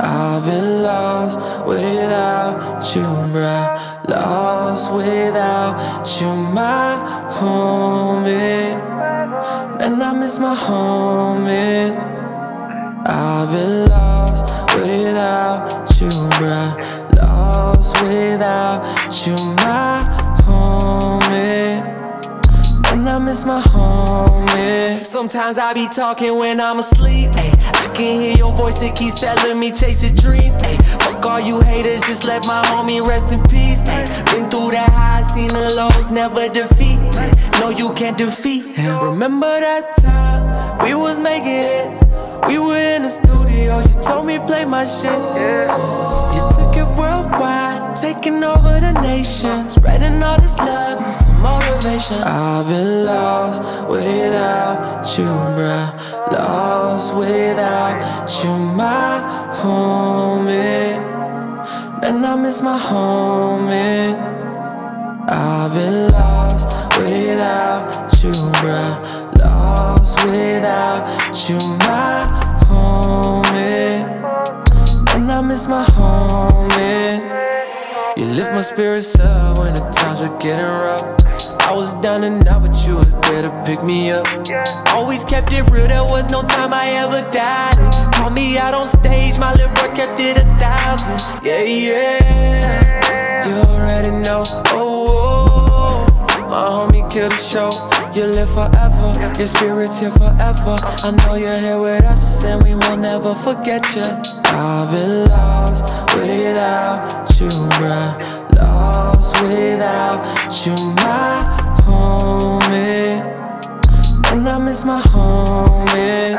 I've been lost without you, bruh. Lost without you, my homie. Man, I miss my homie. I've been lost without you, bruh. Lost without you, my homie. And I miss my homie. Sometimes I be talking when I'm asleep, ayy. I can hear your voice, it keeps telling me chasing dreams, ayy. Fuck all you haters, just let my homie rest in peace, ayy. Been through the highs, seen the lows, never defeat, ayy. No, you can't defeat him. Remember that time we was making hits. We were in the studio, you told me play my shit. You took it worldwide, taking over the nation, spreading all this love and some motivation. I've been lost without you, bruh. Lost without you, my homie. Man, I miss my homie. I've been lost without you, bruh. Lost without you, my homie. And I miss my homie. You lift my spirits up when the times were getting rough. I was down and out, but you was there to pick me up. Always kept it real, there was no time I ever doubted. Call me out on stage, my little bro kept it 1,000. Yeah, yeah, you already know. Oh, my homie killed the show. You live forever, your spirit's here forever. I know you're here with us and we will never forget you. I've been lost without you, bruh. Lost without you, my homie. And I miss my homie.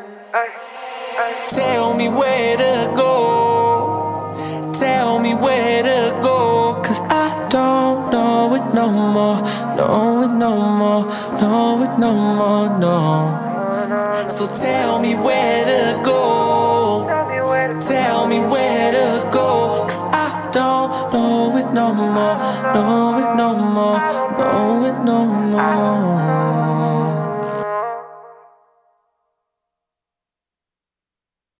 Tell me where to go. Tell me where to go. Cause I don't know it no more. Know it no more. Know it no more, no. So tell me where to go. Tell me where to go. Cause I don't know it no more. Know it no more. Know it no more.